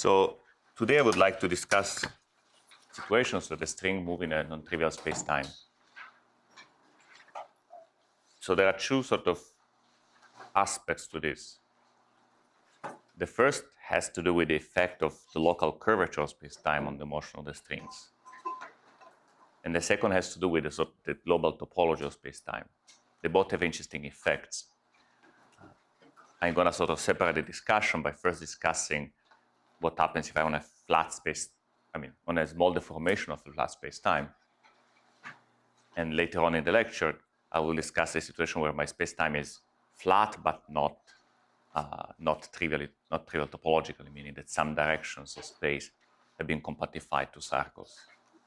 So today I would like to discuss situations where the string move in a non-trivial space-time. So there are two sort of aspects to this. The first has to do with the effect of the local curvature of space-time on the motion of the strings. And the second has to do with the global topology of space-time. They both have interesting effects. I'm going to sort of separate the discussion by first discussing what happens if I on a flat space, on a small deformation of a flat space-time. And later on in the lecture, I will discuss a situation where my space-time is flat but not trivial topologically, meaning that some directions of space have been compactified to circles.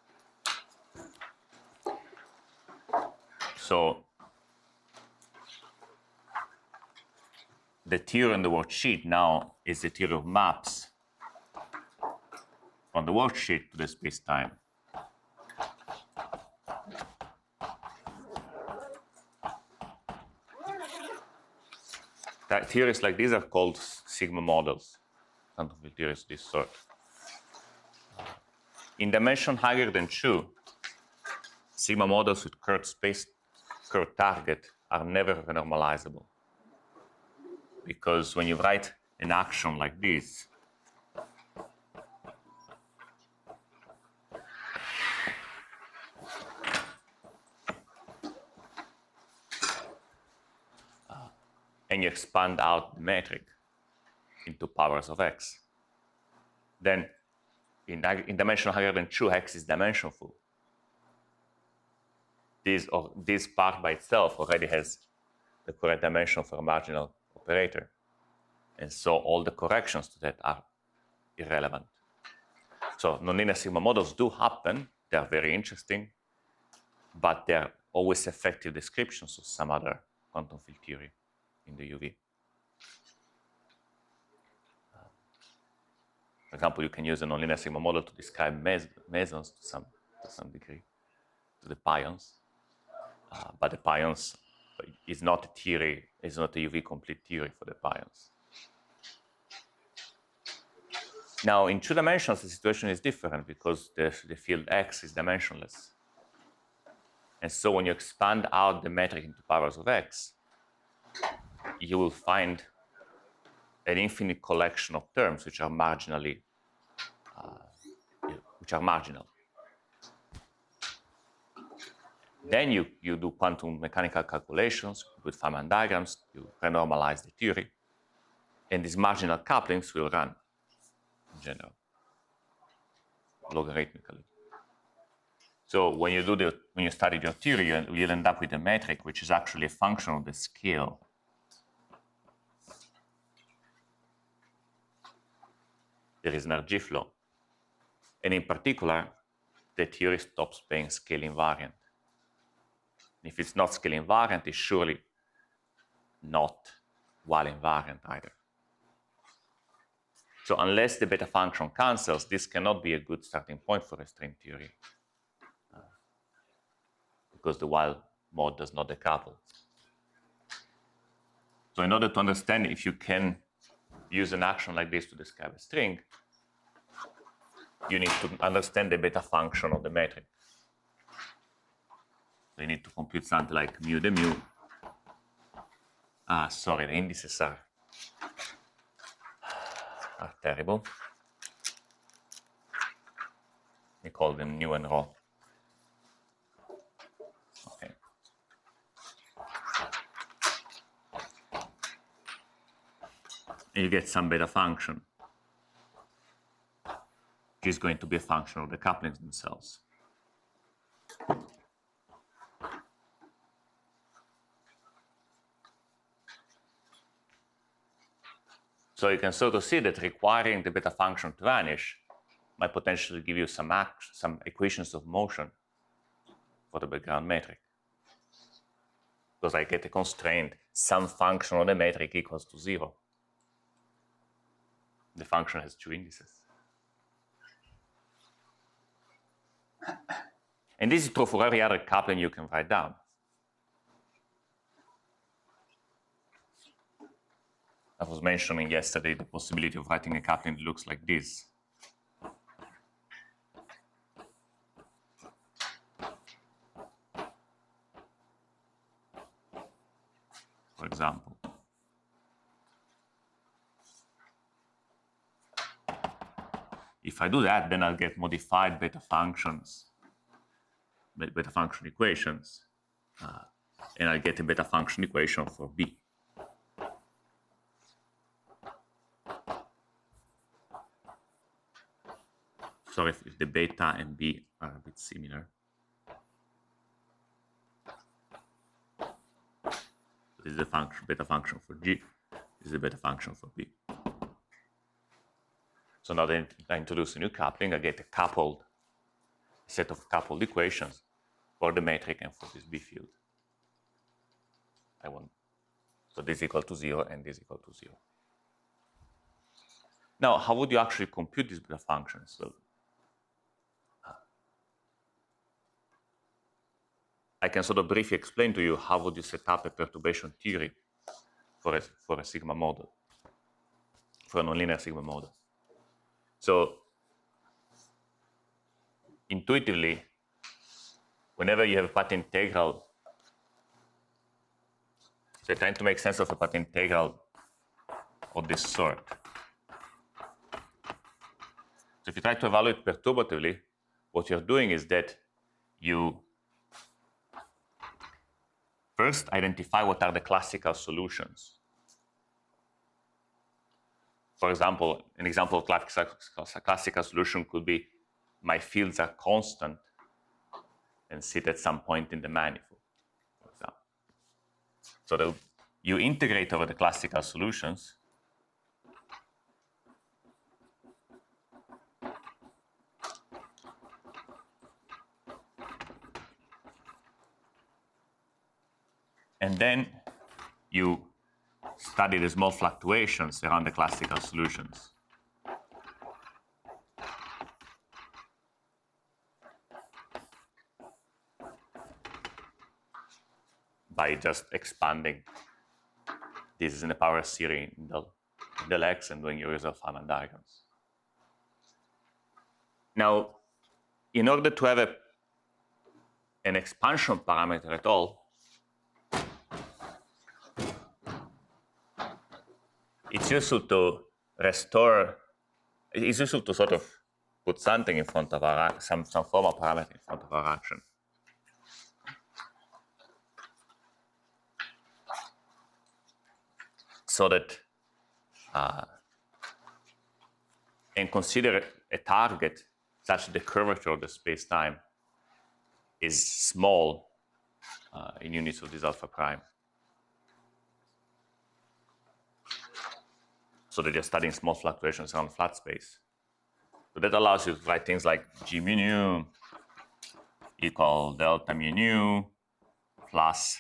So the theory on the worksheet now is the theory of maps from the worksheet to the space-time. Theories like these are called sigma models, quantum field theories of this sort. In dimension higher than 2, sigma models with curved target are never renormalizable. Because when you write an action like this, and you expand out the metric into powers of x, then in dimension higher than 2, x is dimensionful. This part by itself already has the correct dimension for a marginal operator. And so all the corrections to that are irrelevant. So nonlinear sigma models do happen. They are very interesting, but they are always effective descriptions of some other quantum field theory in the UV. For example, you can use a nonlinear sigma model to describe mesons to some degree, to the pions. But the pions is not a theory, is not a UV complete theory for the pions. Now, in 2 dimensions, the situation is different because the field X is dimensionless. And so when you expand out the metric into powers of X, you will find an infinite collection of terms which are marginal. Then you do quantum mechanical calculations with Feynman diagrams, you renormalize the theory, and these marginal couplings will run in general, logarithmically. So when you study your theory, you'll end up with a metric which is actually a function of the scale. There is energy flow. And in particular, the theory stops being scale invariant. If it's not scale invariant, it's surely not Wall invariant either. So unless the beta function cancels, this cannot be a good starting point for a string theory because the Wall mode does not decouple. So in order to understand if you can use an action like this to describe a string, you need to understand the beta function of the metric. So you need to compute something like mu de mu. The indices are terrible. We call them nu and rho. Okay. And you get some beta function, which is going to be a function of the couplings themselves. So you can sort of see that requiring the beta function to vanish might potentially give you some equations of motion for the background metric. Because I get a constraint, some function on the metric equals to 0. The function has 2 indices. And this is true for every other coupling you can write down. I was mentioning yesterday the possibility of writing a coupling that looks like this. For example. If I do that, then I'll get modified beta functions, beta function equations, and I'll get a beta function equation for B. Sorry if the beta and B are a bit similar. This is the function, beta function for G. This is the beta function for B. So now that I introduce a new coupling, I get a set of coupled equations for the metric and for this B field. So this is equal to 0 and this is equal to 0. Now, how would you actually compute these beta functions? Well, I can sort of briefly explain to you how would you set up a perturbation theory for a sigma model, for a nonlinear sigma model. So intuitively, whenever you have a path integral, so you're trying to make sense of a path integral of this sort. So if you try to evaluate perturbatively, what you're doing is that you first identify what are the classical solutions. For example, an example of classical solution could be my fields are constant and sit at some point in the manifold, for example. So you integrate over the classical solutions. And then you study the small fluctuations around the classical solutions. By just expanding this in the power series in the legs and doing your use of Feynman diagrams. Now, in order to have an expansion parameter at all, it's useful to it's useful to sort of put something in front of our, some formal parameter in front of our action. So that, and consider a target such that the curvature of the space-time is small in units of this alpha prime. So that you're studying small fluctuations around flat space. So that allows you to write things like G mu nu equal delta mu nu plus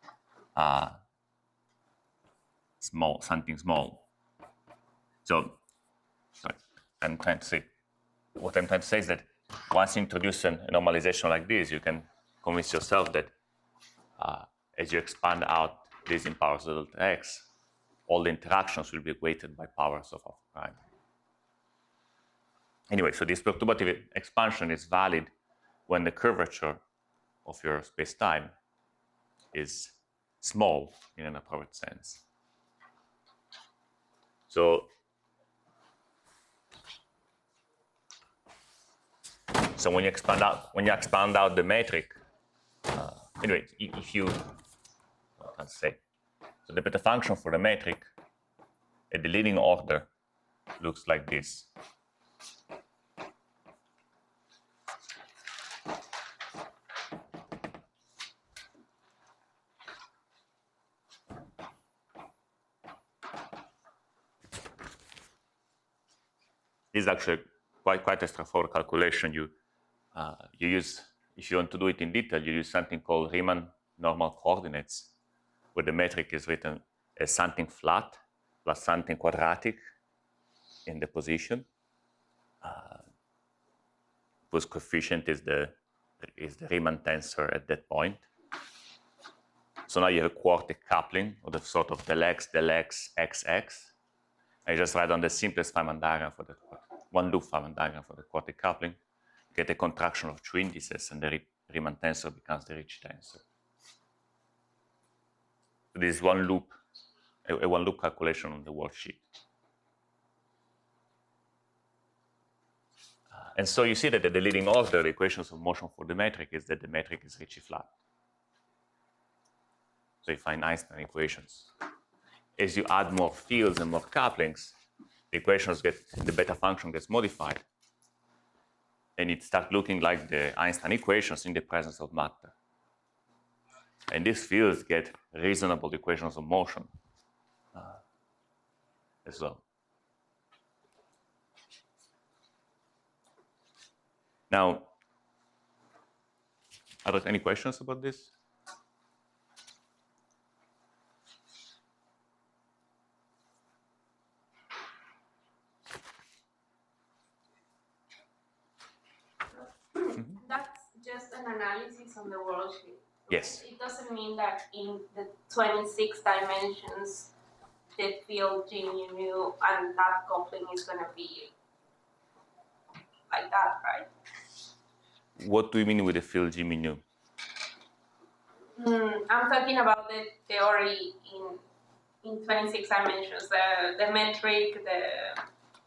something small. So sorry, what I'm trying to say is that once you introduce a normalization like this, you can convince yourself that as you expand out this in powers of delta x, all the interactions will be weighted by powers of alpha prime. Anyway, so this perturbative expansion is valid when the curvature of your space-time is small in an appropriate sense. So when you expand out the metric, anyway, if you, I can't say. So the beta function for the metric at the leading order looks like this. This is actually quite a straightforward calculation. You use, if you want to do it in detail, you use something called Riemann normal coordinates, where the metric is written as something flat plus something quadratic in the position, whose coefficient is the Riemann tensor at that point. So now you have a quartic coupling, or the sort of del X, XX. I just write on the simplest Feynman diagram for the one loop Feynman diagram for the quartic coupling. You get a contraction of two indices, and the Riemann tensor becomes the Ricci tensor. So this is one loop, a one loop calculation on the worksheet. And so you see that the leading order, the equations of motion for the metric, is that the metric is Ricci flat. So you find Einstein equations. As you add more fields and more couplings, the equations the beta function gets modified. And it starts looking like the Einstein equations in the presence of matter. And these fields get reasonable equations of motion as well. Now, are there any questions about this? That's just an analysis on the worldsheet. Yes. It doesn't mean that in the 26 dimensions, the field G mu and that coupling is going to be like that, right? What do you mean with the field G mu? I'm talking about the theory in 26 dimensions, the metric, the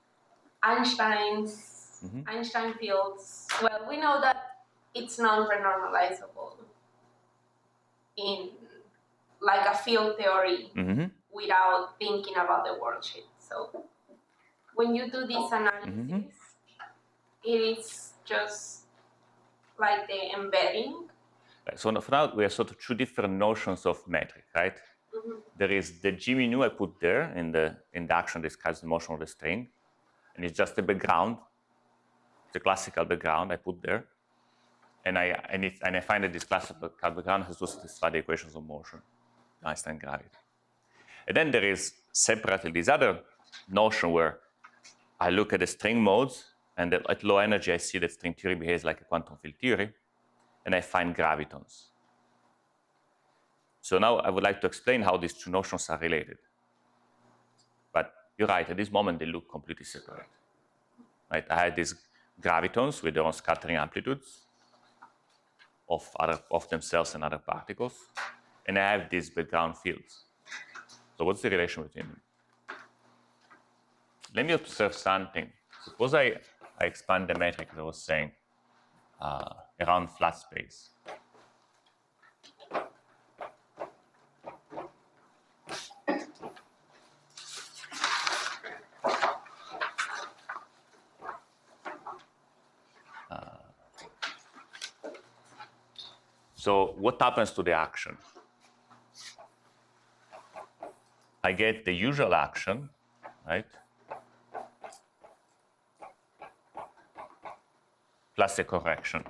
Einstein fields. Well, we know that it's non-renormalizable in like a field theory without thinking about the worldsheet. So when you do this analysis, it is just like the embedding. Right. So for now, we have sort of two different notions of metric, right? There is the G mu I put there in the action describes the motion of the string, and it's just a background, the classical background I put there, and I find that this classical background has to satisfy the equations of motion, Einstein gravity. And then there is separately this other notion where I look at the string modes, and at low energy I see that string theory behaves like a quantum field theory, and I find gravitons. So now I would like to explain how these two notions are related. But you're right, at this moment they look completely separate. Right? I had these gravitons with their own scattering amplitudes of themselves and other particles, and I have these background fields. So what's the relation between them? Let me observe something. Suppose I expand the metric that I was saying around flat space. So what happens to the action? I get the usual action, right? Plus a correction.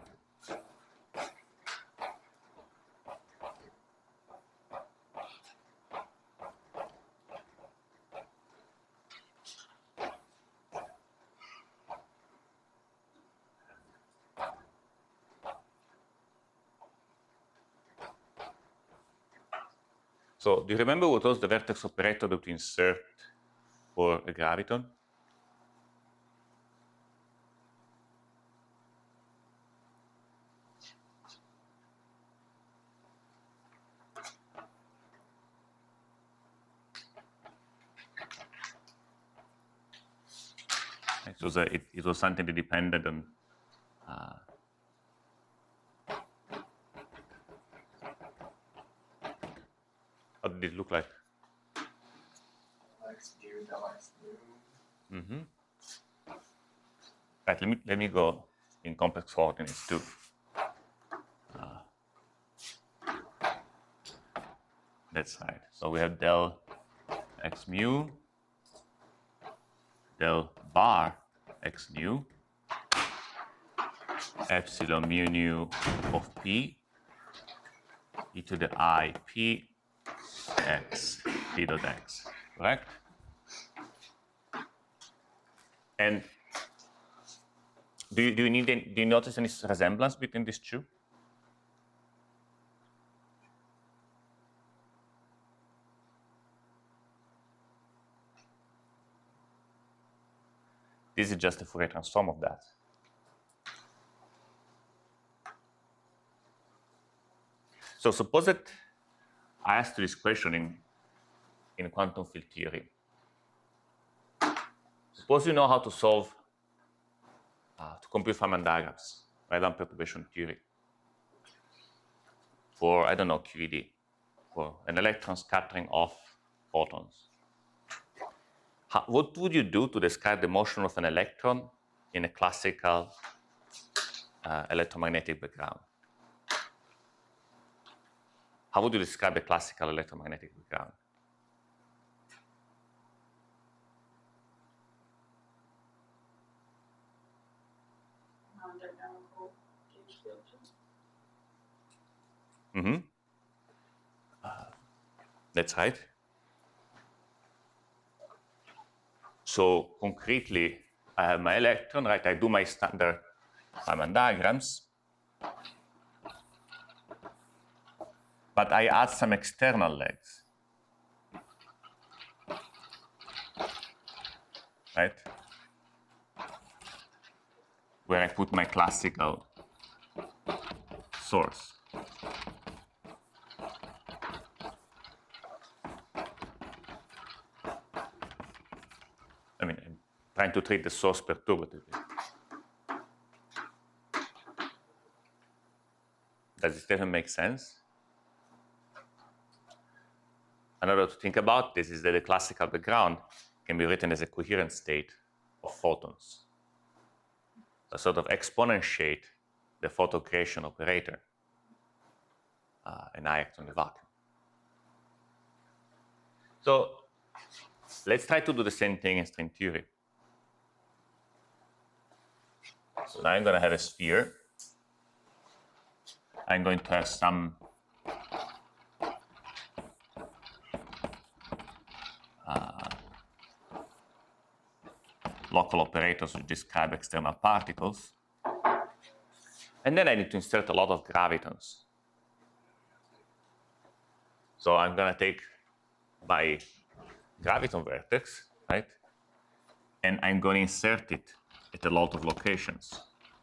So do you remember what was the vertex operator that we insert for a graviton? It was something that depended on how did it look like? X du, del X du. Right, let me go in complex coordinates too. That's right. So we have del x mu, del bar x nu, epsilon mu nu of p e to the I p x p dot x, correct? And do you notice any resemblance between these two? this is just the Fourier transform of that. So suppose that I asked you this question in quantum field theory. Suppose you know how to solve, to compute Feynman diagrams, random perturbation theory, for, I don't know, QED, for an electron scattering off photons. What would you do to describe the motion of an electron in a classical electromagnetic background? How would you describe a classical electromagnetic background? That's right. So concretely, I have my electron, right? I do my standard Feynman diagrams, but I add some external legs, right? Where I put my classical source. I mean, I'm trying to treat the source perturbatively. Does this even make sense? Another to think about this is that the classical background can be written as a coherent state of photons. So sort of exponentiate the photon creation operator and I act on the vacuum. So let's try to do the same thing in string theory. So now I'm going to have a sphere. I'm going to have some local operators which describe external particles. And then I need to insert a lot of gravitons. So I'm going to take my graviton vertex, right? And I'm going to insert it at a lot of locations.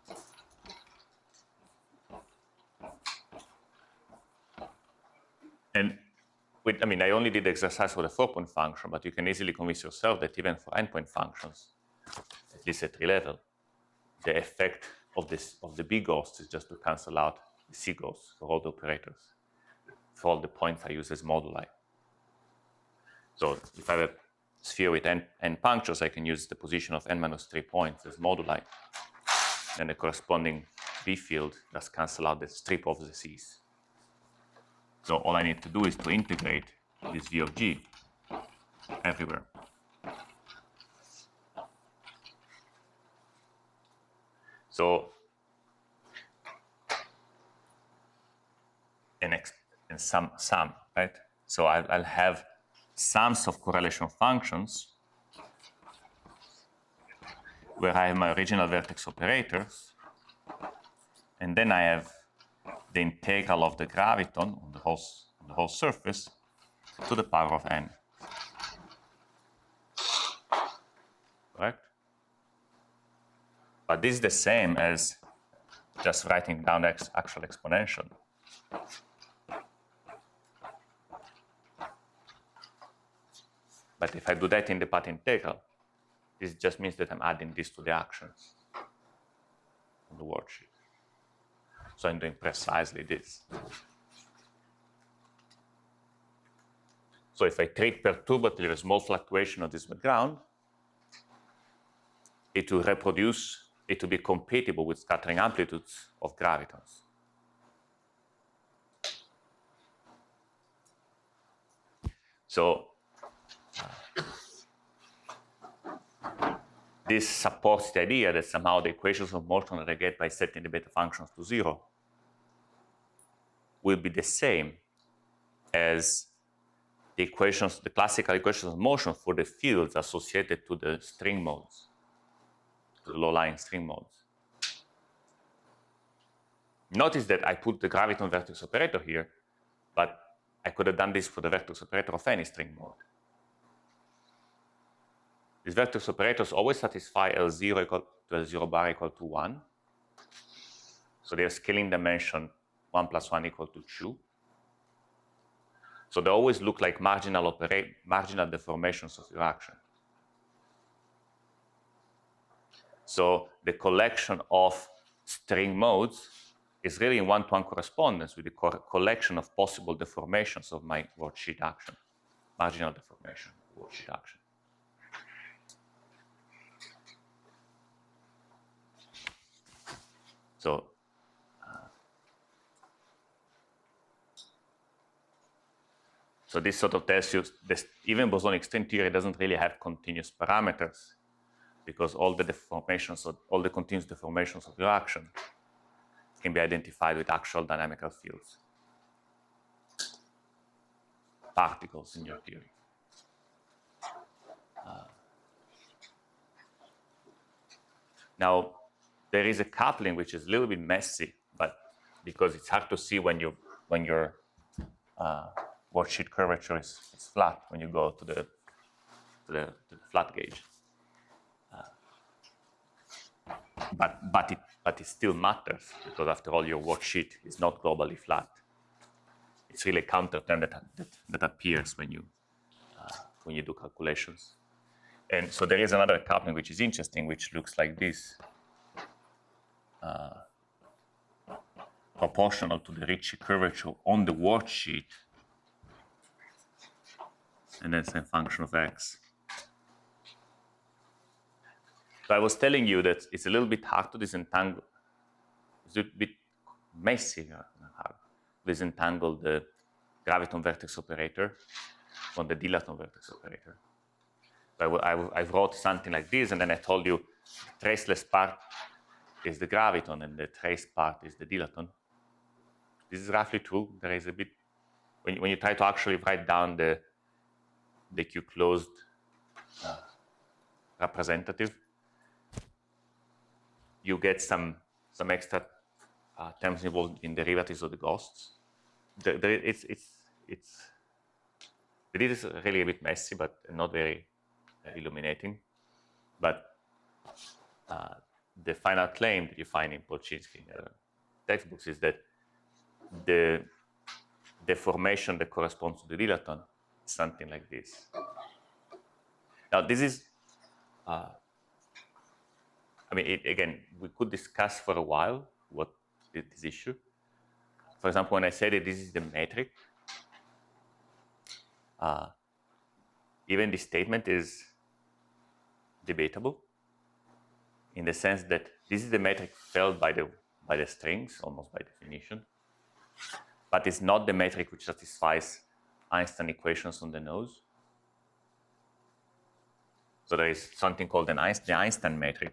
And I mean, I only did the exercise for the 4-point function, but you can easily convince yourself that even for n-point functions, at least at 3 level, the effect of the B ghost is just to cancel out the C ghost for all the operators, for all the points I use as moduli. So if I have a sphere with n punctures, I can use the position of n minus 3 points as moduli. And the corresponding B field just cancel out the strip of the C's. So all I need to do is to integrate this V of G everywhere. So and some, right? So I'll have sums of correlation functions where I have my original vertex operators, and then I have the integral of the graviton on the whole surface to the power of n. Correct? But this is the same as just writing down the actual exponential. But if I do that in the path integral, this just means that I'm adding this to the actions on the worksheet. So I'm doing precisely this. So if I treat perturbatively a small fluctuation of this background, it will reproduce, it will be compatible with scattering amplitudes of gravitons. So this supports the idea that somehow the equations of motion that I get by setting the beta functions to 0 will be the same as the equations, the classical equations of motion for the fields associated to the string modes, to the low-lying string modes. Notice that I put the graviton vertex operator here, but I could have done this for the vertex operator of any string mode. these vertex operators always satisfy L0 equal to L0 bar equal to 1. So they have scaling dimension 1 plus 1 equal to 2. So they always look like marginal deformations of your action. So the collection of string modes is really in one-to-one correspondence with the collection of possible deformations of my worksheet action, marginal deformation worksheet action. So this sort of tells you that even bosonic string theory doesn't really have continuous parameters, because all the deformations, all the continuous deformations of your action can be identified with actual dynamical fields, particles in your theory. Now, there is a coupling which is a little bit messy, but because it's hard to see when your worksheet curvature is flat when you go to the flat gauge. But it still matters, because after all, your worksheet is not globally flat. It's really a counter term that appears when you do calculations. And so there is another coupling which is interesting, which looks like this, proportional to the Ricci curvature on the worksheet, and then some function of x. So I was telling you that it's a little bit hard to disentangle. It's a bit messy to disentangle the graviton vertex operator from the dilaton vertex operator. So I wrote something like this, and then I told you the traceless part is the graviton and the trace part is the dilaton. This is roughly true. There is a bit, when you try to actually write down the Q closed representative, you get some extra terms involved in derivatives of the ghosts. It is really a bit messy, but not very illuminating. But the final claim that you find in Polchinski textbooks is that the deformation that corresponds to the dilaton is something like this. Now, this is, again, we could discuss for a while what is this issue. For example, when I say that this is the metric, even this statement is debatable in the sense that this is the metric felt by the strings, almost by definition, but it's not the metric which satisfies Einstein equations on the nose. So there is something called the Einstein metric,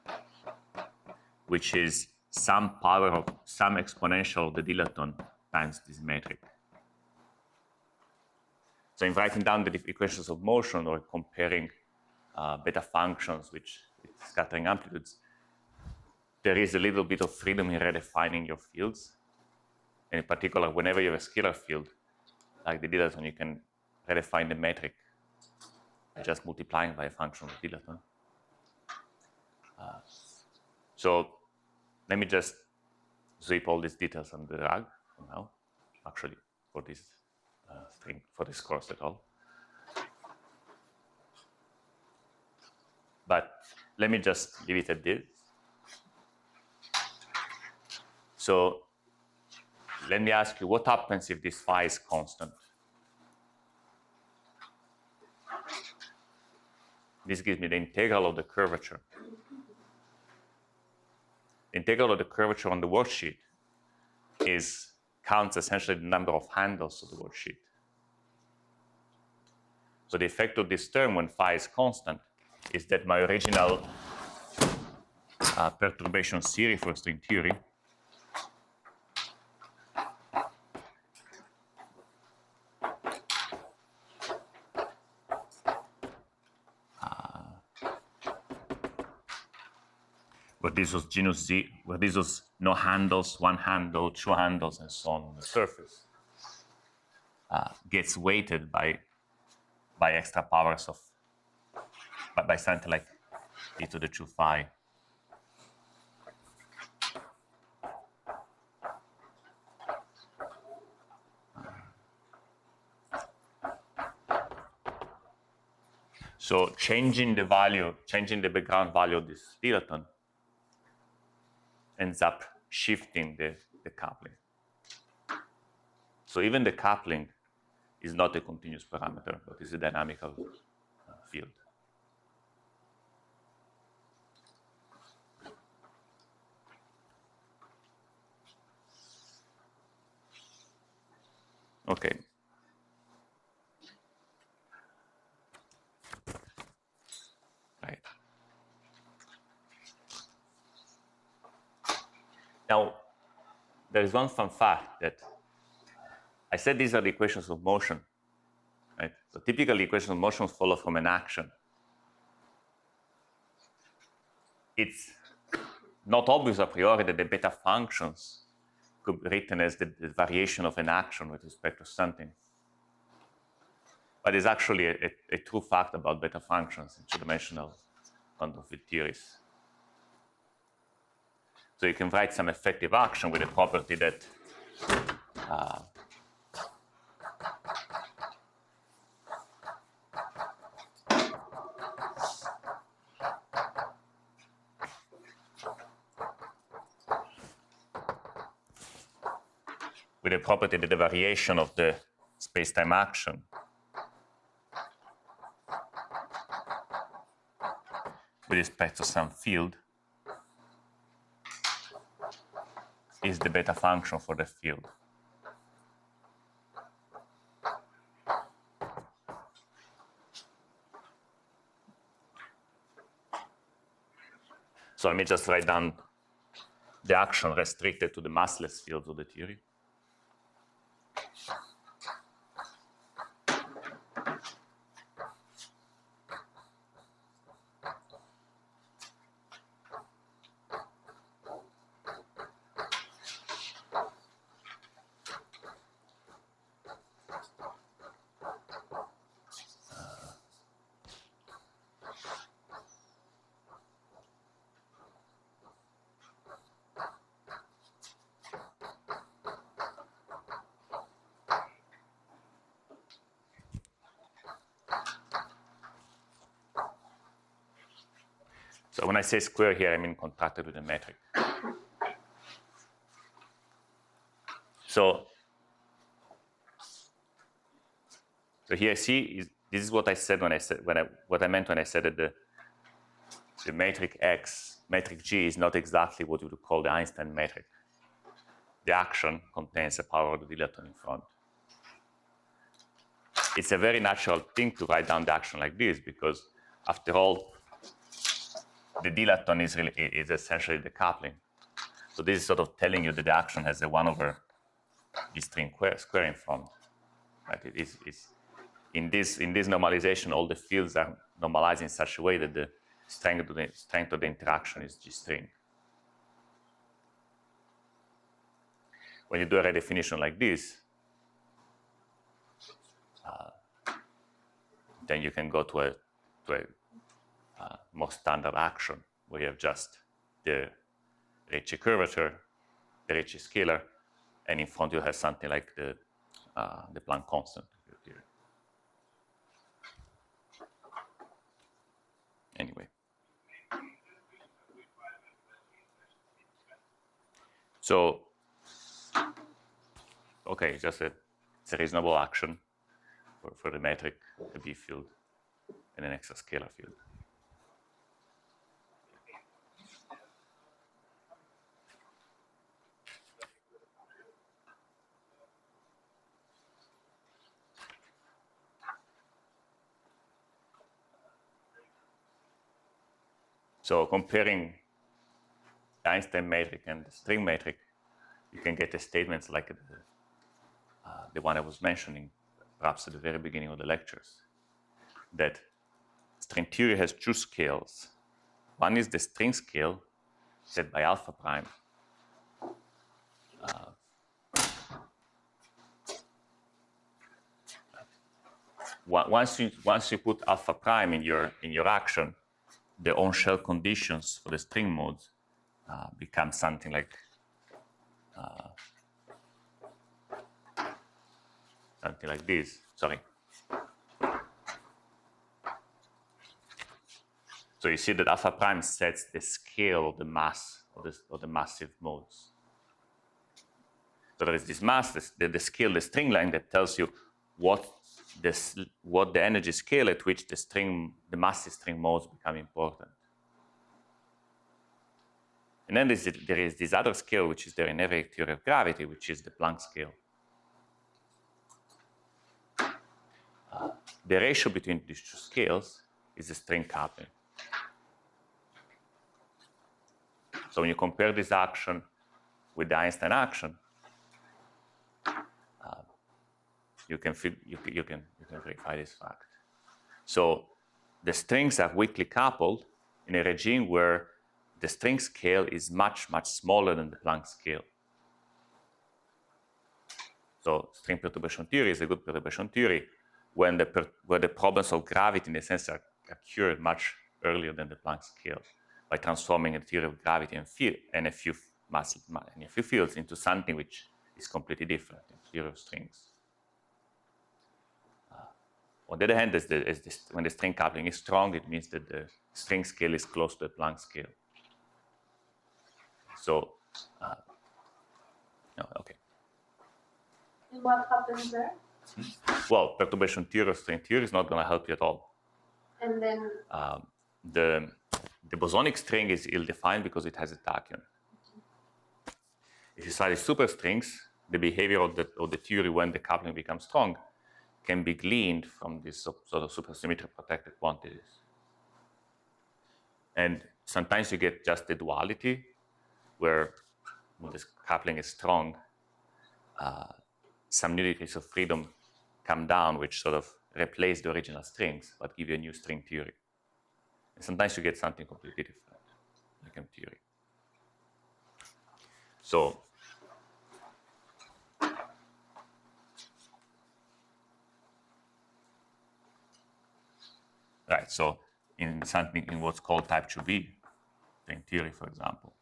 which is some power of some exponential of the dilaton times this metric. So in writing down the equations of motion or comparing beta functions with scattering amplitudes, there is a little bit of freedom in redefining your fields. And in particular, whenever you have a scalar field, like the dilaton, you can redefine the metric by just multiplying by a function of dilaton. So let me just sweep all these details under the rug for now, actually, for this string, for this course at all. But let me just leave it at this. So let me ask you, what happens if this phi is constant? This gives me the integral of the curvature. The integral of the curvature on the worksheet counts essentially the number of handles of the worksheet. So the effect of this term when phi is constant is that my original perturbation series for string theory where this was genus Z, where this was no handles, one handle, two handles, and so on the surface, gets weighted by extra powers of by something like e to the 2 phi. So changing the background value of this dilaton ends up shifting the coupling. So even the coupling is not a continuous parameter, but is a dynamical field. Okay. Right. Now, there is one fun fact that I said these are the equations of motion, right? So typically equations of motion follow from an action. It's not obvious a priori that the beta functions could be written as the variation of an action with respect to something. But it's actually a true fact about beta functions in two-dimensional quantum field theories. So you can write some effective action with a property that the variation of the space-time action with respect to some field is the beta function for the field. So let me just write down the action restricted to the massless fields of the theory. So when I say square here, I mean contracted with a metric. So here, see, this is what I said what I meant when I said that the metric X, metric G, is not exactly what you would call the Einstein metric. The action contains a power of the dilaton in front. It's a very natural thing to write down the action like this because, after all, the dilaton is essentially the coupling. So this is sort of telling you that the action has a 1 over the string square in front. Right? In this normalization, all the fields are normalized in such a way that the strength of the interaction is G string. When you do a redefinition like this, then you can go to a more standard action where you have just the Ricci curvature, the Ricci scalar, and in front you have something like the Planck constant. Anyway. So, okay, it's a reasonable action for the metric, a B field, and an exascalar field. So comparing the Einstein metric and the string metric, you can get the statements like the one I was mentioning, perhaps at the very beginning of the lectures, that string theory has 2 scales. One is the string scale set by alpha prime, once you put alpha prime in your action, the on-shell conditions for the string modes become something like this. Sorry. So you see that alpha prime sets the scale of the mass of the massive modes. So there is this mass, the scale, the string length that tells you what the energy scale at which the massive string modes become important. And then there is this other scale which is there in every theory of gravity, which is the Planck scale. The ratio between these two scales is the string coupling. So when you compare this action with the Einstein action, you can verify this fact. So the strings are weakly coupled in a regime where the string scale is much, much smaller than the Planck scale. So string perturbation theory is a good perturbation theory where the problems of gravity, in a sense, are cured much earlier than the Planck scale by transforming a theory of gravity and a few fields into something which is completely different, a theory of strings. On the other hand, when the string coupling is strong, it means that the string scale is close to the Planck scale. So, no, okay. And what happens there? Well, perturbation theory or string theory is not going to help you at all. And then the bosonic string is ill-defined because it has a tachyon. If you study superstrings, the behavior of the theory when the coupling becomes strong can be gleaned from these sort of supersymmetric protected quantities. And sometimes you get just the duality, where when this coupling is strong, some new degrees of freedom come down, which sort of replace the original strings, but give you a new string theory. And sometimes you get something completely different, like M theory. So, right, so in what's called type 2B string theory, for example,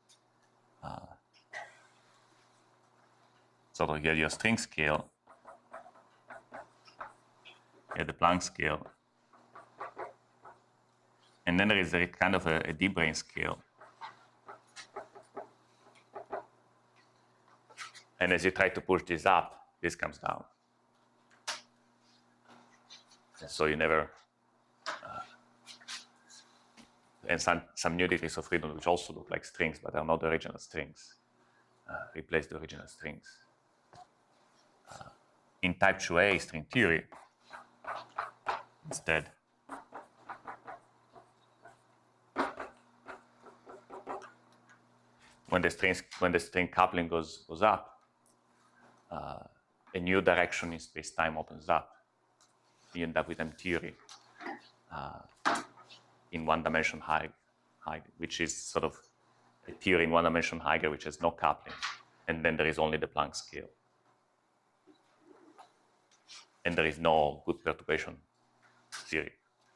sort of you have your string scale, you have the Planck scale, and then there is a kind of a D-brane scale. And as you try to push this up, this comes down. And so you never, and some new degrees of freedom which also look like strings, but are not the original strings, replace the original strings. In type 2A string theory, instead, when the string coupling goes up, a new direction in space-time opens up. You end up with M theory in one dimension high, which is sort of a theory in one dimension higher, which has no coupling, and then there is only the Planck scale, and there is no good perturbation theory,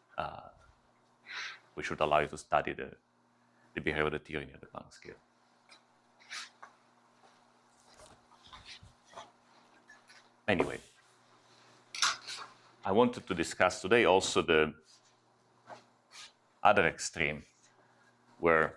which would allow you to study the behavior of the theory near the Planck scale. Anyway, I wanted to discuss today also the other extreme, where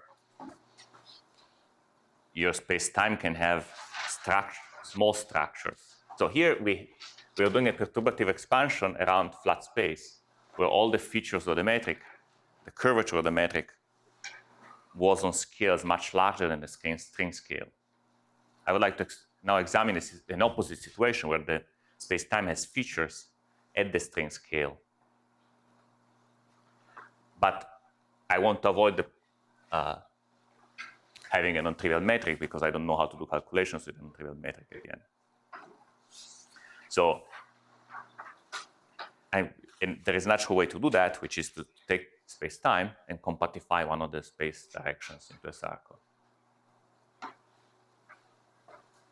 your space-time can have small structures. So here we are doing a perturbative expansion around flat space, where all the features of the metric, the curvature of the metric, was on scales much larger than the string scale. I would like to now examine an opposite situation where the space-time has features at the string scale. But I want to avoid having a non-trivial metric because I don't know how to do calculations with a non-trivial metric at the end. So, and there is a natural way to do that, which is to take space-time and compactify one of the space directions into a circle.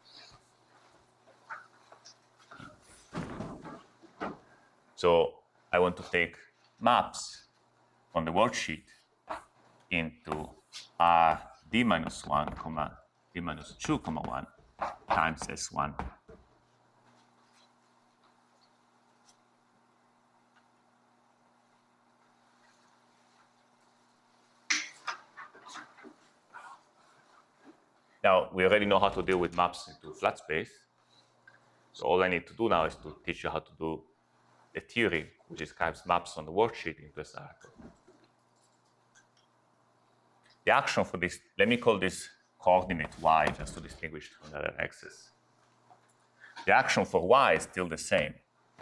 So I want to take maps on the worksheet into R d minus 1, comma d minus 2, comma 1 times S1. Now, we already know how to deal with maps into flat space. So all I need to do now is to teach you how to do the theory which describes maps on the worksheet into a circle. The action for this, let me call this coordinate y just to distinguish from the other axis. The action for y is still the same.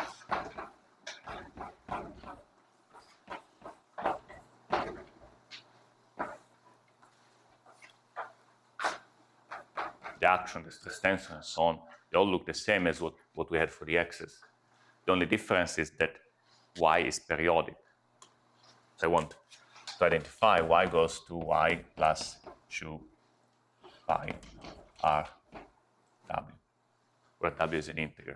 The action, the stress tensor, and so on, they all look the same as what we had for the x's. The only difference is that y is periodic. So I want to identify y goes to y plus 2 pi r w, where w is an integer.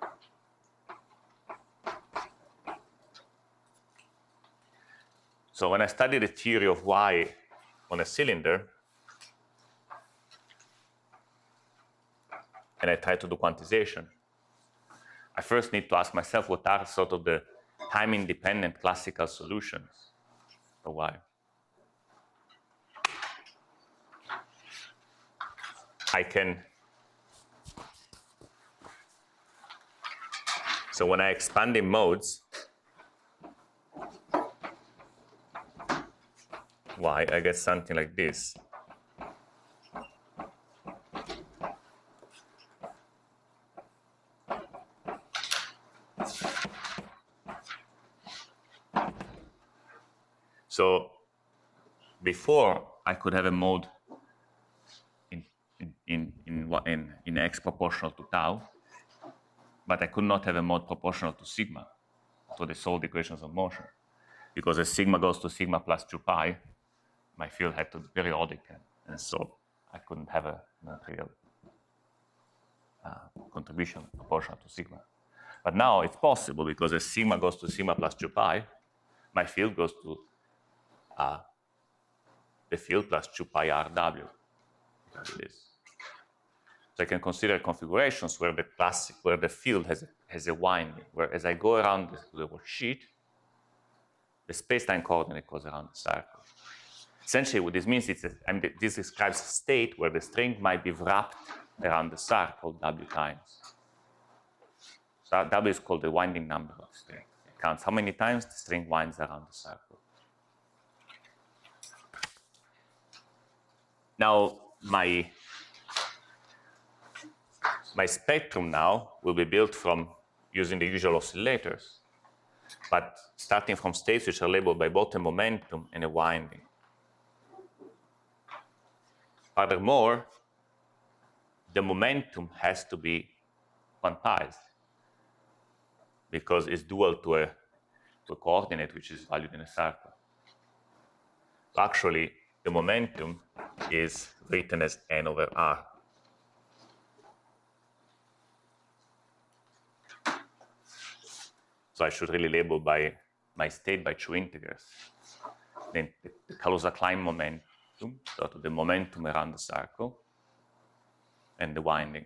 So when I study the theory of y on a cylinder, and I try to do quantization, I first need to ask myself what are sort of the time-independent classical solutions for y. So when I expand in modes, y, I get something like this. So before I could have a mode in x proportional to tau, but I could not have a mode proportional to sigma, to the solved equations of motion, because as sigma goes to sigma plus 2 pi, my field had to be periodic, and so I couldn't have a real contribution proportional to sigma. But now it's possible, because as sigma goes to sigma plus 2 pi, my field goes to the field plus 2 pi rw, like this. So I can consider configurations where the field has a winding, where as I go around the worksheet, the space-time coordinate goes around the circle. Essentially, what this means is that this describes a state where the string might be wrapped around the circle w times. So w is called the winding number of the string. It counts how many times the string winds around the circle. Now, my spectrum now will be built from using the usual oscillators, but starting from states which are labeled by both a momentum and a winding. Furthermore, the momentum has to be quantized because it's dual to a coordinate which is valued in a circle. So actually, the momentum is written as n over r. So I should really label my state by two integers. Then the Kaluza-Klein momentum, so the momentum around the circle, and the winding.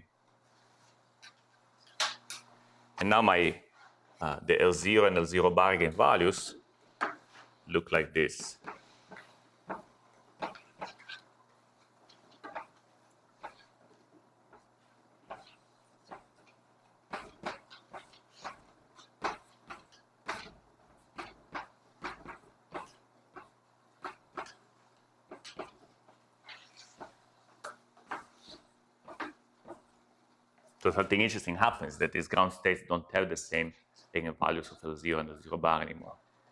And now the L0 and L0 bar eigenvalues look like this. So something interesting happens, that these ground states don't have the same eigenvalues of L0 and L0 bar anymore.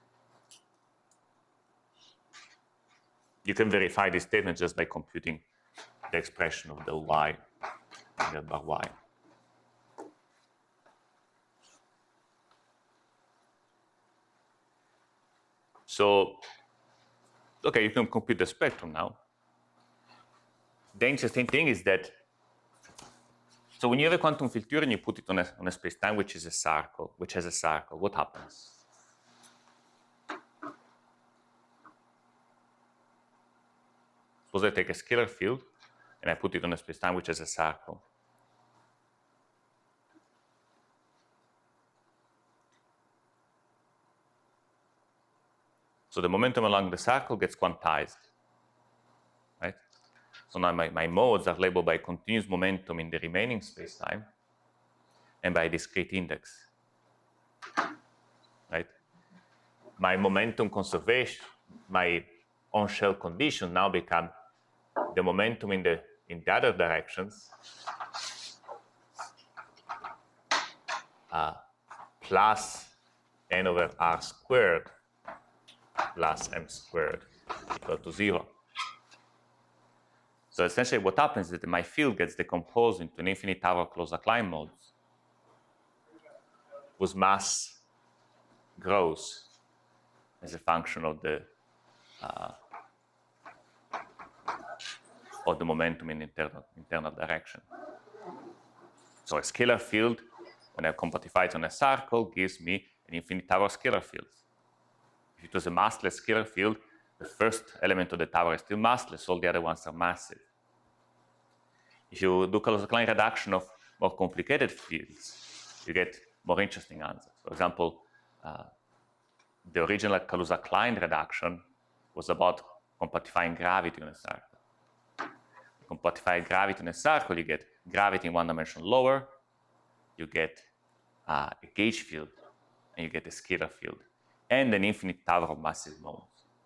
You can verify this statement just by computing the expression of del y and del bar y. So, okay, you can compute the spectrum now. The interesting thing is that, so when you have a quantum field theory and you put it on a space-time which has a circle, what happens? Suppose I take a scalar field and I put it on a spacetime which has a circle. So the momentum along the circle gets quantized, right? So now my modes are labeled by continuous momentum in the remaining spacetime and by discrete index, right? My momentum conservation, my on-shell condition now become the momentum in the other directions plus n over r squared plus m squared equal to 0. So essentially what happens is that my field gets decomposed into an infinite tower of Closed-Klein modes whose mass grows as a function of the momentum in internal direction. So a scalar field, when I compactify it on a circle, gives me an infinite tower of scalar fields. If it was a massless scalar field, the first element of the tower is still massless, all the other ones are massive. If you do Kaluza-Klein reduction of more complicated fields, you get more interesting answers. For example, the original Kaluza-Klein reduction was about compactifying gravity on a circle. You compactify gravity on a circle, you get gravity in one dimension lower, you get a gauge field, and you get a scalar field, and an infinite tower of massive modes.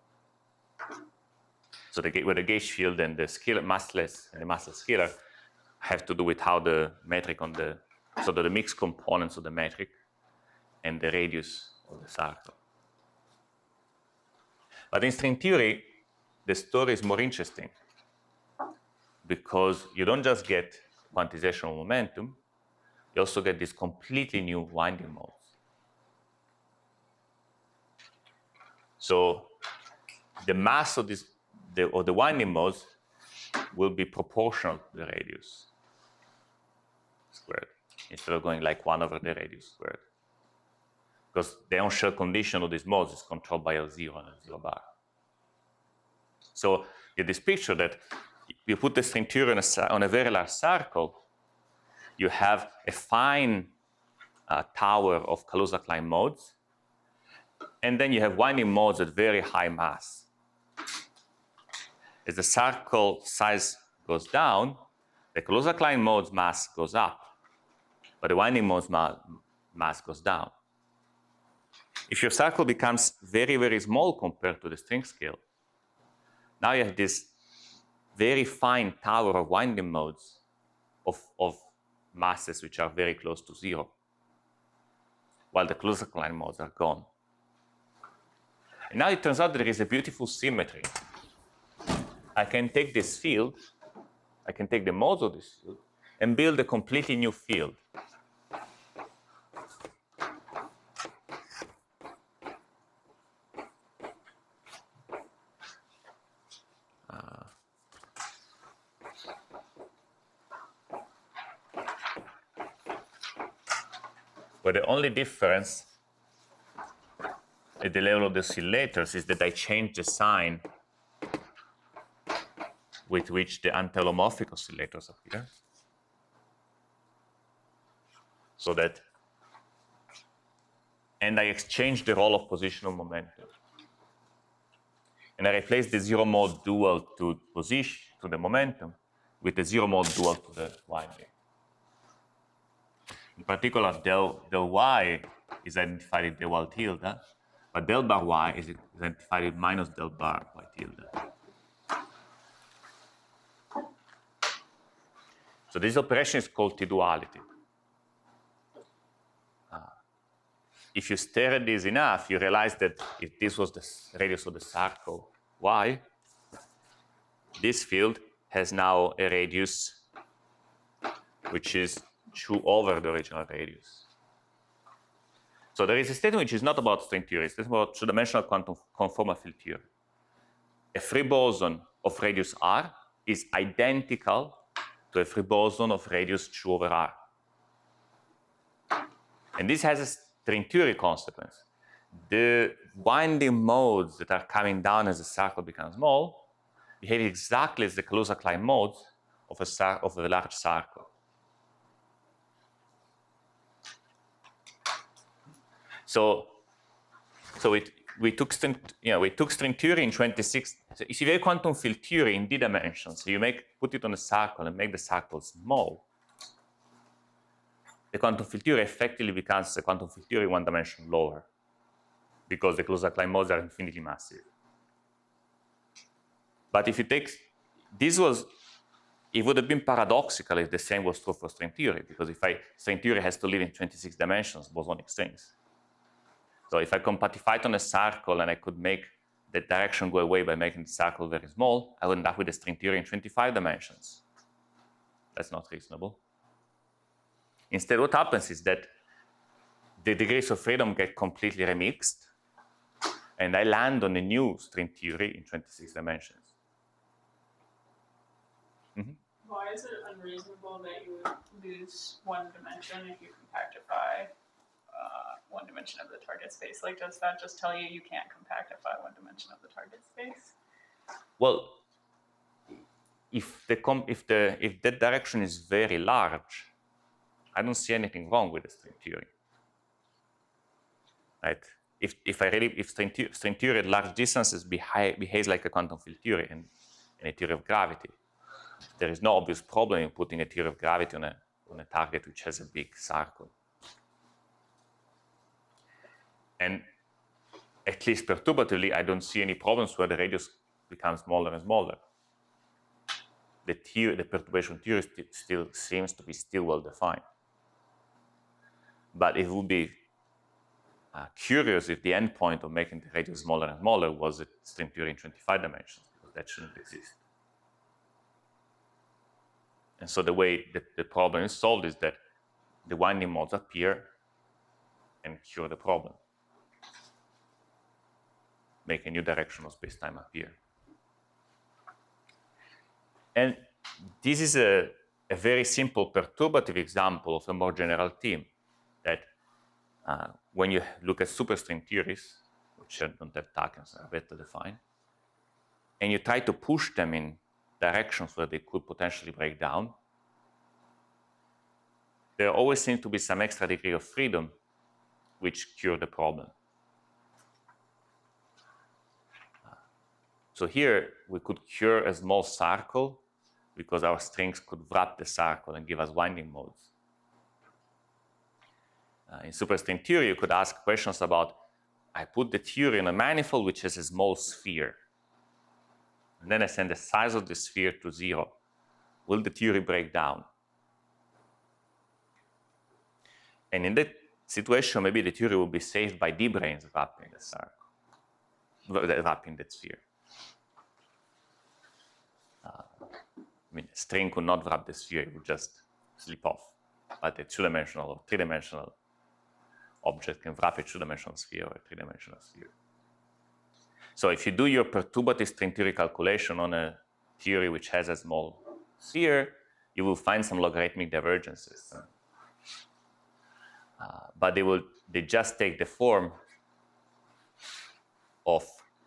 So with the gauge field and the scalar massless and the massless scalar have to do with how the metric on so the mixed components of the metric and the radius of the circle. But in string theory, the story is more interesting because you don't just get quantization of momentum, you also get these completely new winding modes. So the mass of the winding modes will be proportional to the radius squared, instead of going like 1 over the radius squared. Because the on-shell condition of these modes is controlled by L0 and L0 bar. So you get this picture that you put the string theory on a very large circle, you have a fine tower of Kaluza-Klein modes, and then you have winding modes at very high mass. As the circle size goes down, the Kaluza-Klein mode's mass goes up, but the winding mode's mass goes down. If your circle becomes very, very small compared to the string scale, now you have this very fine tower of winding modes of masses which are very close to 0, while the Kaluza-Klein modes are gone. And now it turns out that there is a beautiful symmetry. I can take this field, I can take the modes of this field, and build a completely new field. But the only difference at the level of the oscillators is that I change the sign with which the anti-holomorphic oscillators appear. So that, and I exchange the role of positional momentum. And I replace the zero mode dual to position, to the momentum, with the zero mode dual to the winding. In particular, del y is identified with del y tilde, but del bar y is identified with minus del bar y tilde. So this operation is called T-duality. If you stare at this enough, you realize that if this was the radius of the circle y, this field has now a radius which is 2 over the original radius. So there is a statement which is not about string theory, it's about two-dimensional quantum conformal field theory. A free boson of radius r is identical to a free boson of radius 2 over r. And this has a string theory consequence. The winding modes that are coming down as the circle becomes small behave exactly as the Kaluza-Klein modes of a large circle. So we took string theory in 26. So if you have quantum field theory in d dimensions, so you put it on a circle and make the circle small, the quantum field theory effectively becomes a quantum field theory 1 dimension lower, because the Kaluza-Klein modes are infinitely massive. But if you take it would have been paradoxical if the same was true for string theory, because string theory has to live in 26 dimensions, bosonic strings. So if I compactify it on a circle and I could make the direction go away by making the circle very small, I would end up with a string theory in 25 dimensions. That's not reasonable. Instead, what happens is that the degrees of freedom get completely remixed, and I land on a new string theory in 26 dimensions. Mm-hmm. Why is it unreasonable that you would lose 1 dimension if you compactify 1 dimension of the target space? Like, does that just tell you you can't compactify 1 dimension of the target space? Well, if the direction is very large, I don't see anything wrong with the string theory. Right? If string theory at large distances behaves like a quantum field theory and a theory of gravity, there is no obvious problem in putting a theory of gravity on a target which has a big circle. And at least perturbatively, I don't see any problems where the radius becomes smaller and smaller. The perturbation theory still seems to be well defined. But it would be curious if the endpoint of making the radius smaller and smaller was a string theory in 25 dimensions, because that shouldn't exist. And so the way that the problem is solved is that the winding modes appear and cure the problem. Make a new direction of space-time appear. And this is a very simple perturbative example of a more general theme that when you look at superstring theories, which don't have tokens, are better defined, and you try to push them in directions where they could potentially break down, there always seems to be some extra degree of freedom which cure the problem. So here we could cure a small circle because our strings could wrap the circle and give us winding modes. In superstring theory, you could ask questions about, I put the theory in a manifold which has a small sphere. And then I send the size of the sphere to 0. Will the theory break down? And in that situation, maybe the theory will be saved by d-branes wrapping the circle, wrapping that sphere. A string could not wrap the sphere, it would just slip off. But a 2-dimensional or 3-dimensional object can wrap a 2-dimensional sphere or a 3-dimensional sphere. So if you do your perturbative string theory calculation on a theory which has a small sphere, you will find some logarithmic divergences. But they just take the form of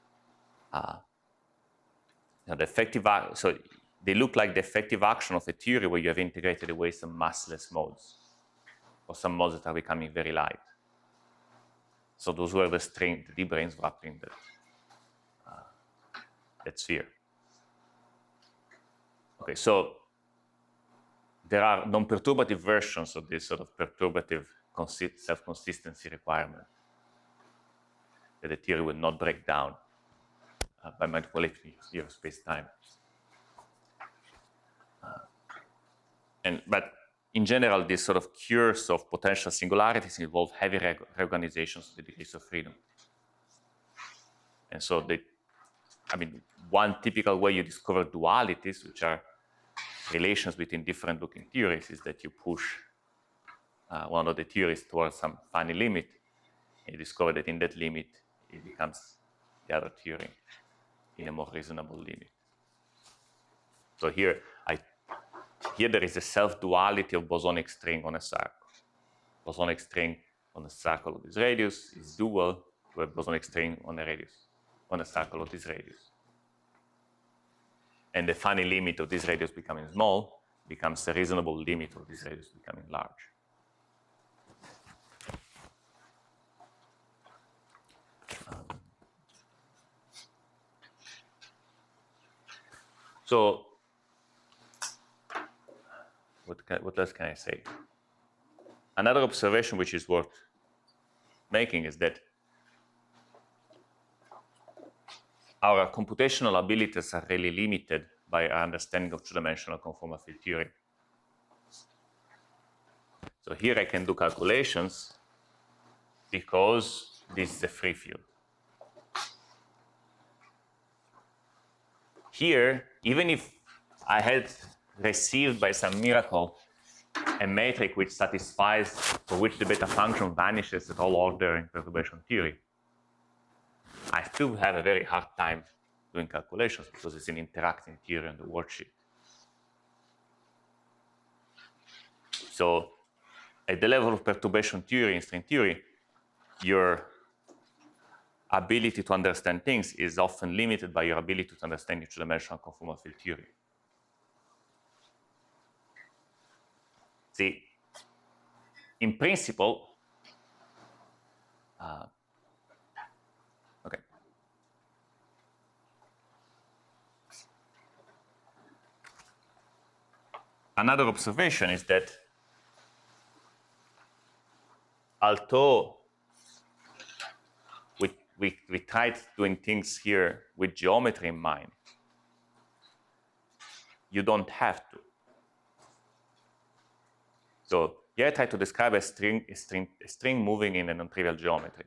the effective. So they look like the effective action of a theory where you have integrated away some massless modes, or some modes that are becoming very light. So those were the d-branes wrapping that sphere. Okay, so there are non-perturbative versions of this sort of perturbative self-consistency requirement, that the theory will not break down by manipulating your space-time. But in general, these sort of cures of potential singularities involve heavy reorganizations of the degrees of freedom. And so one typical way you discover dualities, which are relations between different looking theories, is that you push one of the theories towards some funny limit, and you discover that in that limit, it becomes the other theory in a more reasonable limit. So here there is a self-duality of bosonic string on a circle. Bosonic string on a circle of this radius is dual to a bosonic string on a circle of this radius. and the funny limit of this radius becoming small becomes the reasonable limit of this radius becoming large. So what else can I say? Another observation which is worth making is that our computational abilities are really limited by our understanding of two-dimensional conformal field theory. So here I can do calculations because this is a free field. Here, even if I had received by some miracle a metric which satisfies, for which the beta function vanishes at all order in perturbation theory, I still have a very hard time doing calculations because it's an interacting theory on the worksheet. So at the level of perturbation theory and string theory, your ability to understand things is often limited by your ability to understand your two-dimensional conformal field theory. See, in principle, okay. Another observation is that although we tried doing things here with geometry in mind, you don't have to. So here I try to describe a string moving in a non-trivial geometry.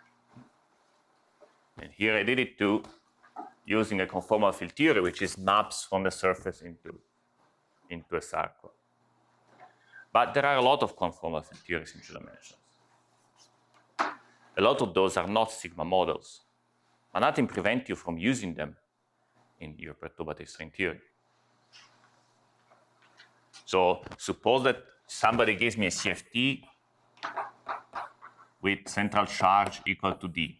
And here I did it too, using a conformal field theory, which is maps from the surface into a circle. But there are a lot of conformal field theories in two dimensions. A lot of those are not sigma models, but nothing prevents you from using them in your perturbative string theory. So suppose that somebody gives me a CFT with central charge equal to D,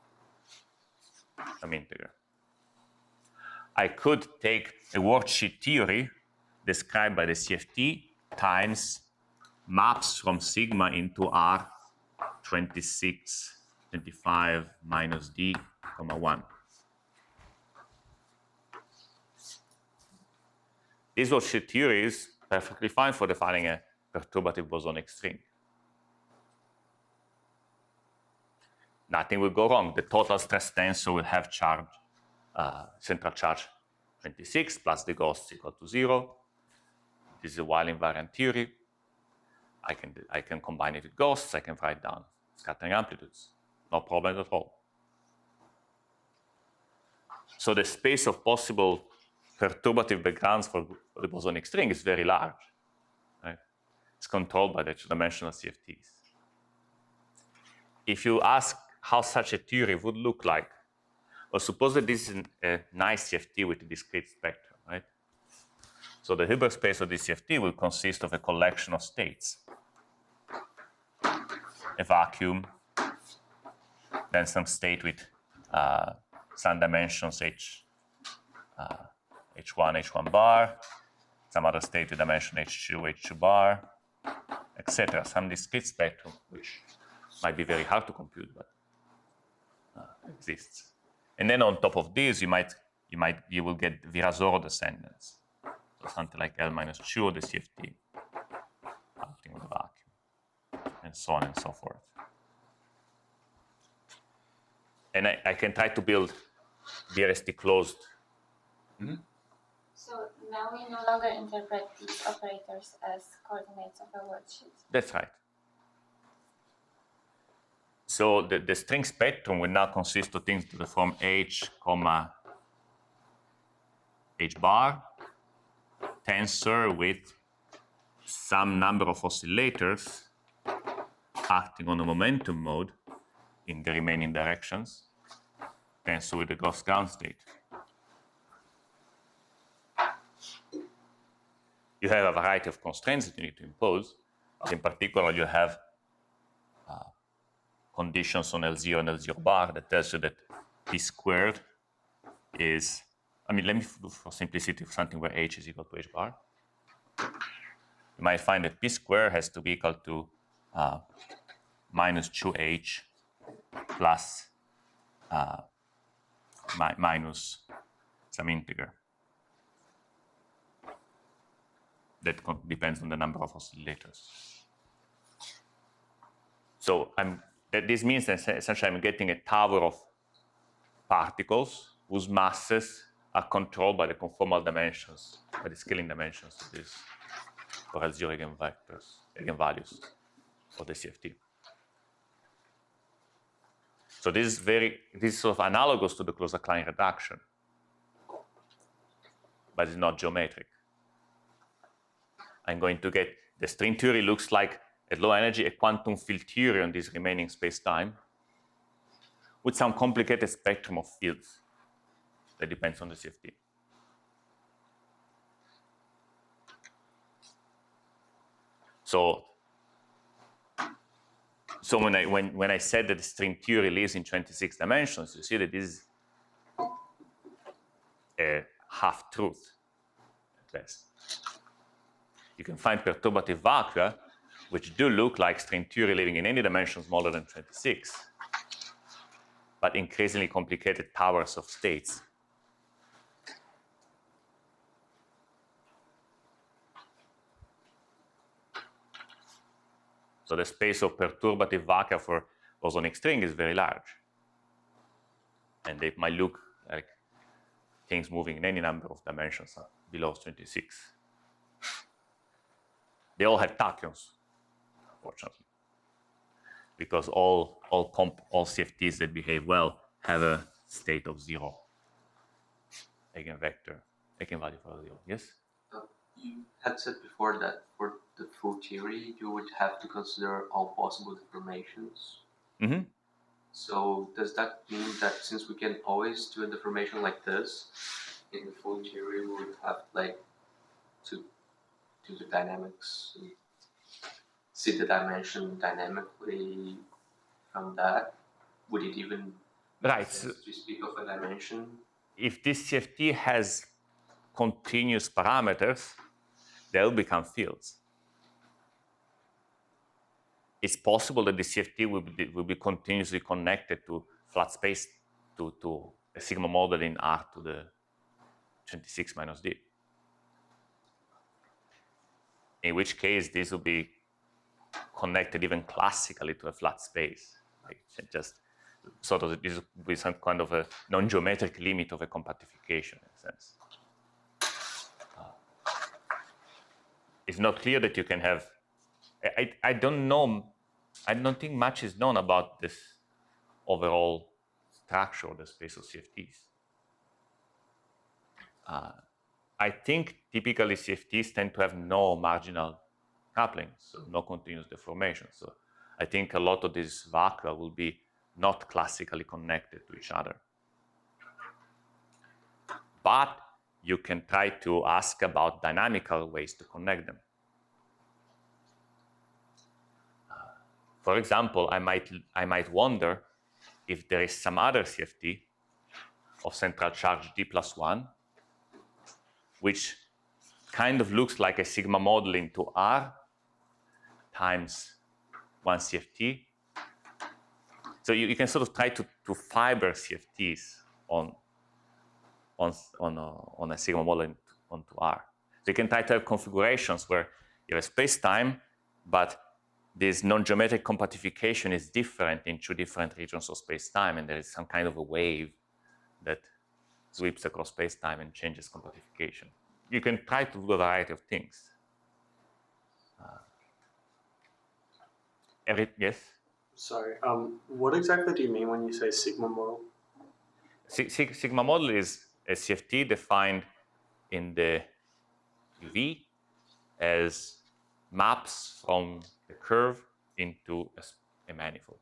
some integer. I could take a worksheet theory described by the CFT times maps from sigma into R 26, 25 minus D, comma 1. This worksheet theory is perfectly fine for defining a perturbative bosonic string. Nothing will go wrong. The total stress tensor will have charge, central charge 26 plus the ghosts equal to 0. This is a Weyl invariant theory. I can combine it with ghosts. I can write down scattering amplitudes. No problem at all. So the space of possible perturbative backgrounds for the bosonic string is very large. Right? It's controlled by the two-dimensional CFTs. If you ask how such a theory would look like, or suppose that this is a nice CFT with a discrete spectrum, right? So the Hilbert space of this CFT will consist of a collection of states. A vacuum, then some state with some dimensions H1, H1 bar, some other state with dimension H2, H2 bar, etc. Some discrete spectrum, which might be very hard to compute, but exists. And then on top of this, you will get Virasoro descendants. So something like L minus 2 of the CFT, acting on the vacuum, and so on and so forth. And I can try to build BRST closed. Mm-hmm. So now we no longer interpret these operators as coordinates of a worksheet. That's right. So the string spectrum will now consist of things to the form H, H bar, tensor with some number of oscillators acting on a momentum mode in the remaining directions, tensor with the Gauss ground state. You have a variety of constraints that you need to impose. In particular, you have conditions on L0 and L0 bar that tells you that P squared is I mean, let me do for simplicity something where h is equal to h bar. You might find that p squared has to be equal to minus 2h plus minus some integer. That depends on the number of oscillators. So this means that essentially I'm getting a tower of particles whose masses are controlled by the conformal dimensions, by the scaling dimensions of these Borel-zero eigenvectors, eigenvalues of the CFT. So this is sort of analogous to the Closure-Klein reduction, but it's not geometric. I'm going to get, the string theory looks like at low energy a quantum field theory on this remaining space-time with some complicated spectrum of fields that depends on the CFT. So when I said that the string theory lives in 26 dimensions, you see that this is a half-truth at best. You can find perturbative vacua which do look like string theory living in any dimension smaller than 26, but increasingly complicated towers of states. So the space of perturbative vacua for bosonic string is very large. And they might look like things moving in any number of dimensions below 26. They all have tachyons, unfortunately, because all CFTs that behave well have a state of 0 eigenvector, eigenvalue for 0. Yes? You had said before that for the full theory, you would have to consider all possible deformations. Mm-hmm. So does that mean that since we can always do a deformation like this, in the full theory we would have like to do the dynamics, and see the dimension dynamically from that? Would it even make sense to speak of a dimension? If this CFT has continuous parameters, they'll become fields. It's possible that the CFT will be continuously connected to flat space, to a sigma model in R to the 26 minus D. In which case, this will be connected even classically to a flat space. Like just sort of this will be some kind of a non-geometric limit of a compactification in a sense. It's not clear that you can have. I don't know. I don't think much is known about this overall structure of the space of CFTs. I think typically CFTs tend to have no marginal coupling, so no continuous deformation. So I think a lot of these vacua will be not classically connected to each other. But you can try to ask about dynamical ways to connect them. For example, I might wonder if there is some other CFT of central charge D+1, which kind of looks like a sigma model into R times one CFT. So you can sort of try to fiber CFTs on a sigma model onto R. So you can try to have configurations where you have space-time, but this non-geometric compactification is different in two different regions of space-time, and there is some kind of a wave that sweeps across space-time and changes compactification. You can try to do a variety of things. Yes? Sorry, what exactly do you mean when you say sigma model? Sigma model is a CFT defined in the V as maps from the curve into a manifold,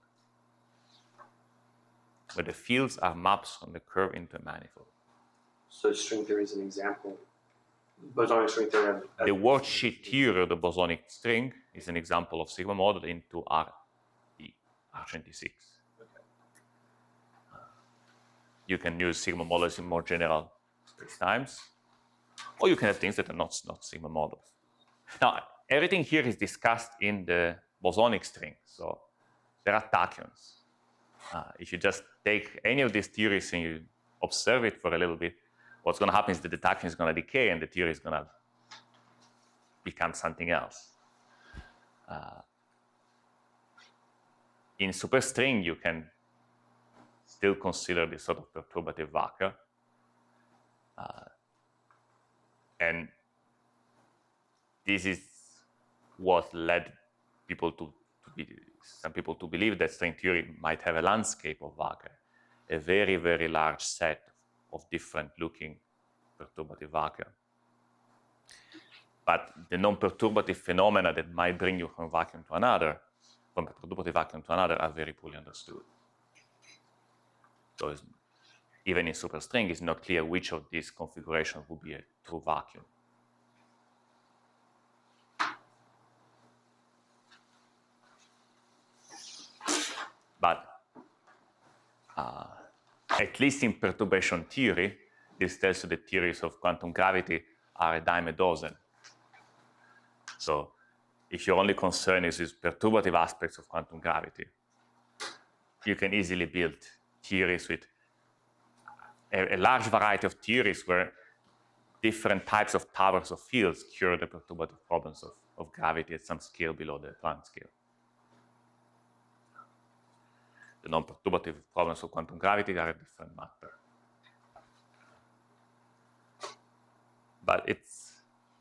where the fields are maps from the curve into a manifold. So string theory is an example. Bosonic string theory. The worksheet theory of the bosonic string is an example of sigma model into R26. Okay. You can use sigma models in more general spacetimes, or you can have things that are not sigma models. Now, everything here is discussed in the bosonic string, so there are tachyons. If you just take any of these theories and you observe it for a little bit, what's going to happen is that the tachyon is going to decay and the theory is going to become something else. In superstring, you can still consider this sort of perturbative vacuum. And this is what led people some people to believe that string theory might have a landscape of vacuum, a very, very large set of different looking perturbative vacuum. But the non-perturbative phenomena that might bring you from vacuum to another, from a perturbative vacuum to another, are very poorly understood. So even in superstring, it's not clear which of these configurations would be a true vacuum. But at least in perturbation theory, this tells you that theories of quantum gravity are a dime a dozen. So if your only concern is these perturbative aspects of quantum gravity, you can easily build theories with a large variety of theories where different types of towers of fields cure the perturbative problems of gravity at some scale below the Planck scale. The non-perturbative problems of quantum gravity are a different matter. But it's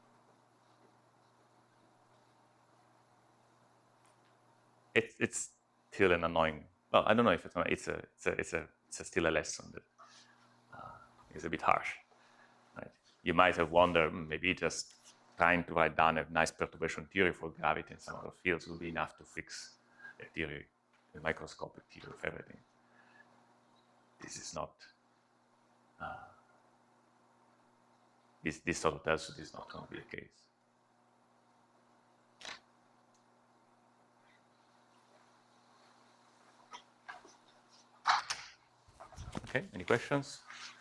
still an annoying. Well, I don't know if it's annoying. It's still a lesson that is a bit harsh. Right? You might have wondered maybe just trying to write down a nice perturbation theory for gravity and some other fields will be enough to fix a theory, a microscopic theory of everything. This is not. This sort of tells you this is not going to be the case. Okay, any questions?